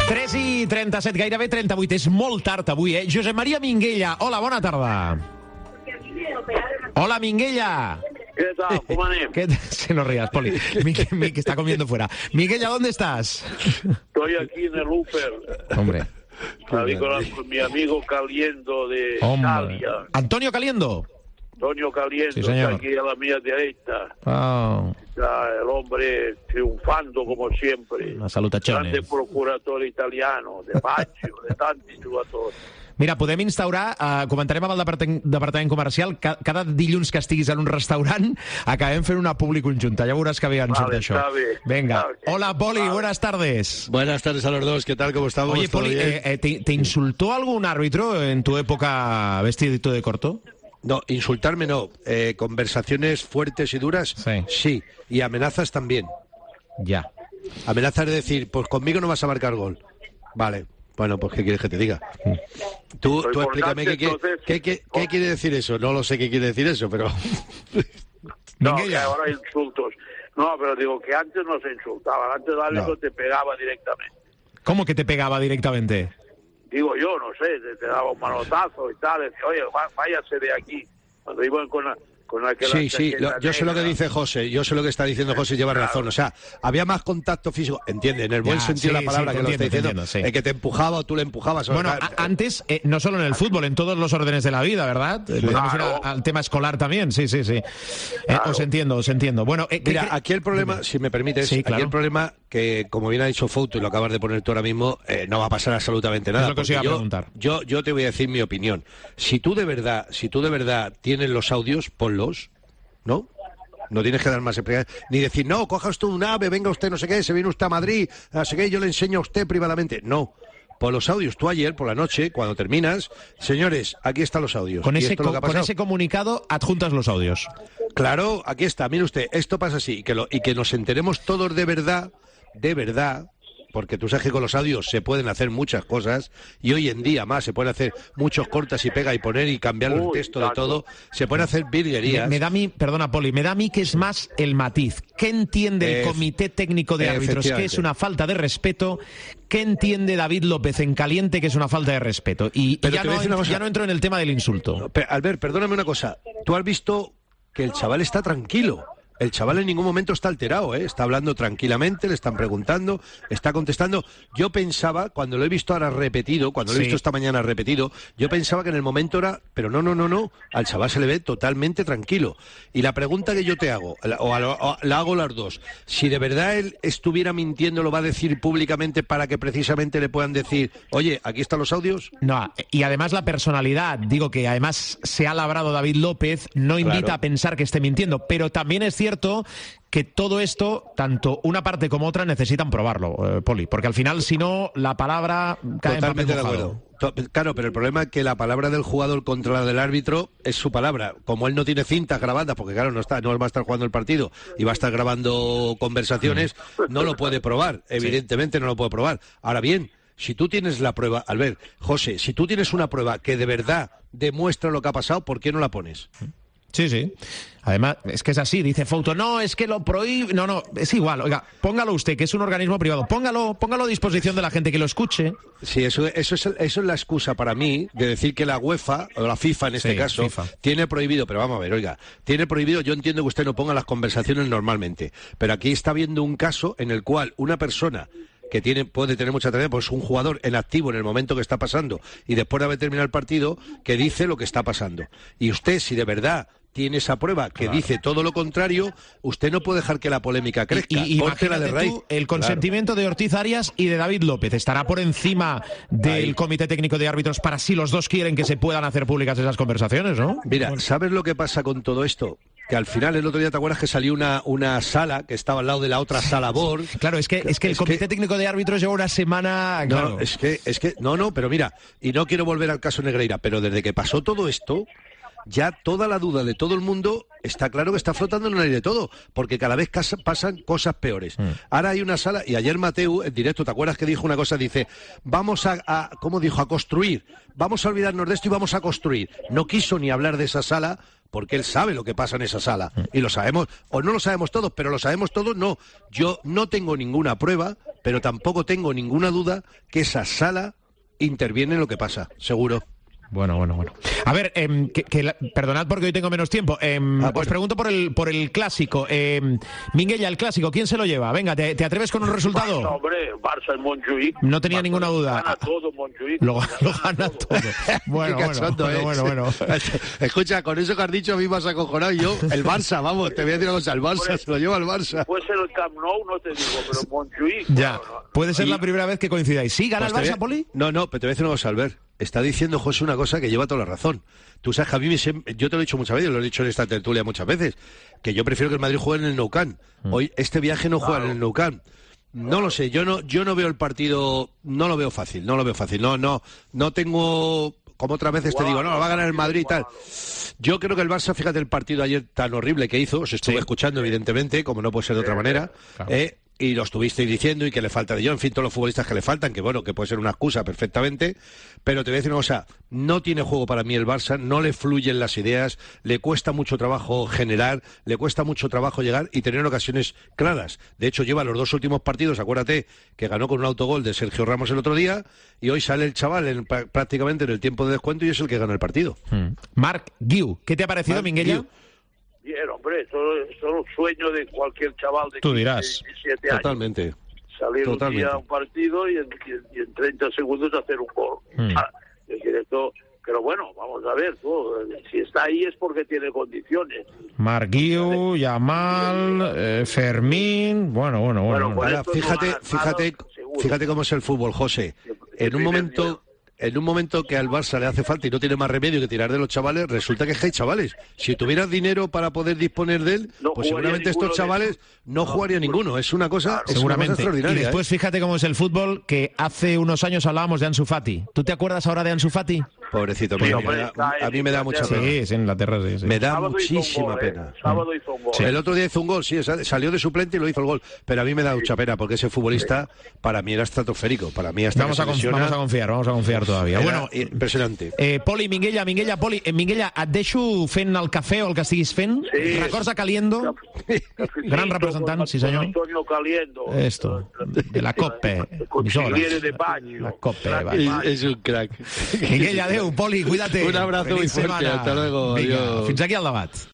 3:37, gairebé 38. És molt tard avui, eh? Josep Maria Minguella, hola, bona tarda. Hola, Minguella. ¿Qué tal? ¿Cómo anem? Si no rías, Poli. Que está comiendo fuera. Minguella, ¿dónde estás? Estoy aquí en el Upper. Hombre. Ahí con mi amigo Caliendo de Italia. ¿Antonio Caliendo? Antonio Caliendo, Sí, está aquí a la mía derecha. Oh. Está el hombre triunfando como siempre. Una salutazione. Grande procuratore italiano, de Baccio, de tanti giocatori. Mira, podem instaurar, comentarem amb el departament comercial, cada dilluns que estiguis en un restaurant acabem fent una publi conjunta, ja veuràs que bé ens surt això. Venga, hola Poli, buenas tardes. Buenas tardes a los dos, ¿qué tal? ¿Cómo estamos? Oye, Poli, ¿te insultó algún árbitro en tu época vestidito de corto? No, insultarme no, conversaciones fuertes y duras, sí, y amenazas también. Ya. Amenazas de decir, pues conmigo no vas a marcar gol. Vale. Bueno, pues ¿qué quieres que te diga? Tú explícame qué quiere decir eso. No lo sé qué quiere decir eso, pero... No, que ahora hay insultos. No, pero digo que antes no se insultaban. Antes el árbitro te pegaba directamente. ¿Cómo que te pegaba directamente? Digo yo, no sé, te daba un manotazo y tal. Decía, oye, váyase de aquí. Cuando iban con aquella... Sí, yo sé lo que dice José, yo sé lo que está diciendo José, lleva razón. O sea, había más contacto físico, entiende, en el buen sentido de la palabra que lo está diciendo, el que te empujaba o tú le empujabas. Bueno, antes, no solo en el fútbol, en todos los órdenes de la vida, ¿verdad? Podemos ir al tema escolar también, sí. Claro. Os entiendo. Bueno, mira, aquí el problema, si me permites, aquí el problema que, como bien ha dicho Fouto, y lo acabas de poner tú ahora mismo, no va a pasar absolutamente nada. Es lo que os iba a preguntar. Yo te voy a decir mi opinión. Si tú de verdad tienes los audios, ponlos, ¿no? No tienes que dar más explicaciones, ni decir, no, coja usted un ave, venga usted no sé qué, se viene usted a Madrid, no sé qué, yo le enseño a usted privadamente. No. Por los audios, tú ayer por la noche, cuando terminas, señores, aquí están los audios. Con ese comunicado adjuntas los audios. Claro, aquí está, mire usted, esto pasa así, y que nos enteremos todos de verdad, porque tú sabes que con los audios se pueden hacer muchas cosas, y hoy en día más se pueden hacer muchos cortas y pega y poner y cambiar el texto de todo, se pueden hacer virguerías. Me da a mí, perdona Poli, me da a mí que es más el matiz. ¿Qué entiende el Comité Técnico de Árbitros que es una falta de respeto? ¿Qué entiende David López en caliente que es una falta de respeto? Y ya no entro en el tema del insulto. No, Albert, perdóname una cosa, tú has visto que el chaval está tranquilo. El chaval en ningún momento está alterado, ¿eh? Está hablando tranquilamente, le están preguntando, está contestando. Yo pensaba, cuando lo he visto ahora repetido, cuando lo he visto esta mañana repetido, yo pensaba que en el momento era... Pero no, al chaval se le ve totalmente tranquilo. Y la pregunta que yo te hago, o la hago las dos, si de verdad él estuviera mintiendo, ¿lo va a decir públicamente para que precisamente le puedan decir, oye, aquí están los audios? No, y además la personalidad, digo que además se ha labrado David López, no invita a pensar que esté mintiendo, pero también es cierto que todo esto, tanto una parte como otra, necesitan probarlo, Poli, porque al final, si no, la palabra cae totalmente en papel de mojado. acuerdo. Claro, pero el problema es que la palabra del jugador contra la del árbitro es su palabra. Como él no tiene cintas grabadas, porque claro, no va a estar jugando el partido y va a estar grabando conversaciones, no lo puede probar, evidentemente no lo puede probar. Ahora bien, si tú tienes la prueba, Albert, José, si tú tienes una prueba que de verdad demuestra lo que ha pasado, ¿por qué no la pones? Sí. Además, es que es así, dice Fouto, no, es que lo prohíbe... No, es igual, oiga, póngalo usted, que es un organismo privado, póngalo a disposición de la gente que lo escuche. Sí, eso es la excusa para mí de decir que la UEFA, o la FIFA en este caso, tiene prohibido, pero vamos a ver, oiga, tiene prohibido, yo entiendo que usted no ponga las conversaciones normalmente, pero aquí está viendo un caso en el cual una persona que puede tener mucha atención, pues un jugador en activo en el momento que está pasando y después de haber terminado el partido, que dice lo que está pasando. Y usted, si de verdad tiene esa prueba que dice todo lo contrario, usted no puede dejar que la polémica crezca. Y imagínate tú, el consentimiento de Ortiz Arias y de David López estará por encima del Comité Técnico de Árbitros para si los dos quieren que se puedan hacer públicas esas conversaciones, ¿no? Mira, ¿sabes lo que pasa con todo esto? Que al final, el otro día, ¿te acuerdas que salió una sala que estaba al lado de la otra sala BOR? Claro, es que el Comité Técnico de Árbitros lleva una semana... Claro. No, pero mira, y no quiero volver al caso Negreira, pero desde que pasó todo esto, ya toda la duda de todo el mundo está claro que está flotando en el aire todo, porque cada vez pasan cosas peores. Ahora hay una sala, y ayer Mateu, en directo, ¿te acuerdas que dijo una cosa? Dice, vamos ¿cómo dijo? A construir. Vamos a olvidarnos de esto y vamos a construir. No quiso ni hablar de esa sala, porque él sabe lo que pasa en esa sala. Y lo sabemos, o no lo sabemos todos, pero lo sabemos todos, no. Yo no tengo ninguna prueba pero tampoco tengo ninguna duda que esa sala interviene en lo que pasa, seguro. Bueno. A ver, perdonad porque hoy tengo menos tiempo. Os pregunto por el clásico. Minguella, el clásico, ¿quién se lo lleva? Venga, ¿te atreves con un resultado? Barça, hombre, Barça en Montjuïc. No tenía ninguna duda. Gana todo Montjuïc. Lo gana todo. Bueno. Escucha, con eso que has dicho a mí me has acojonado. Yo, el Barça, vamos, te voy a decir una cosa, el Barça se lo lleva el Barça. Puede ser el Camp Nou, no te digo, pero Montjuïc. Ya, puede ser la primera vez que coincidáis. ¿Sí gana el Barça, Poli? No, pero te voy a decir una cosa, Albert. Está diciendo José una cosa que lleva toda la razón. Tú sabes que a mí yo te lo he dicho muchas veces, lo he dicho en esta tertulia muchas veces, que yo prefiero que el Madrid juegue en el Nou Camp. Hoy este viaje no juega en el Nou Camp. No lo sé, yo no veo el partido, no lo veo fácil. No tengo, como otras veces te digo, no, lo va a ganar el Madrid y tal. Yo creo que el Barça, fíjate el partido ayer tan horrible que hizo, os estuve escuchando evidentemente, como no puede ser de otra manera, claro. Y lo estuvisteis diciendo y que le falta de yo, en fin, todos los futbolistas que le faltan, que bueno, que puede ser una excusa perfectamente, pero te voy a decir una cosa, no tiene juego para mí el Barça, no le fluyen las ideas, le cuesta mucho trabajo generar, le cuesta mucho trabajo llegar y tener ocasiones claras. De hecho, lleva los 2 últimos partidos, acuérdate, que ganó con un autogol de Sergio Ramos el otro día, y hoy sale el chaval prácticamente en el tiempo de descuento y es el que gana el partido. Marc Guiu, ¿qué te ha parecido, Minguella? Bien, hombre, eso es un sueño de cualquier chaval de 17 años. Totalmente. Salir un día a un partido y en 30 segundos hacer un gol. Pero bueno, vamos a ver, si está ahí es porque tiene condiciones. Marc Guiu, Yamal, Fermín, bueno. Ahora, fíjate cómo es el fútbol, José. En un momento que al Barça le hace falta y no tiene más remedio que tirar de los chavales, resulta que hay chavales. Si tuvieras dinero para poder disponer de él, pues seguramente estos chavales no jugaría ninguno. Es una cosa, seguramente. Extraordinaria. Y después fíjate cómo es el fútbol, que hace unos años hablábamos de Ansu Fati. ¿Tú te acuerdas ahora de Ansu Fati? Pobrecito, a mí me da mucha pena. Sí, en Inglaterra sí. Me da muchísima pena. Sábado hizo un gol. Sí. El otro día hizo un gol, sí, salió de suplente y lo hizo el gol. Pero a mí me da mucha pena porque ese futbolista para mí era estratosférico. Para mí hasta vamos a confiar todavía. Bueno, impressionante. Poli, Minguella, Poli, Minguella, et deixo fent el cafè o el que estiguis fent. Sí. Records a Caliendo, gran representant, sí senyor. Antonio Caliendo. Esto, de la COPE. Consigliere de Baño. La COPE. Es un crack. Minguella, adeu, Poli, cuídate. Un abrazo muy fuerte, hasta luego. Vinga, fins aquí el debat.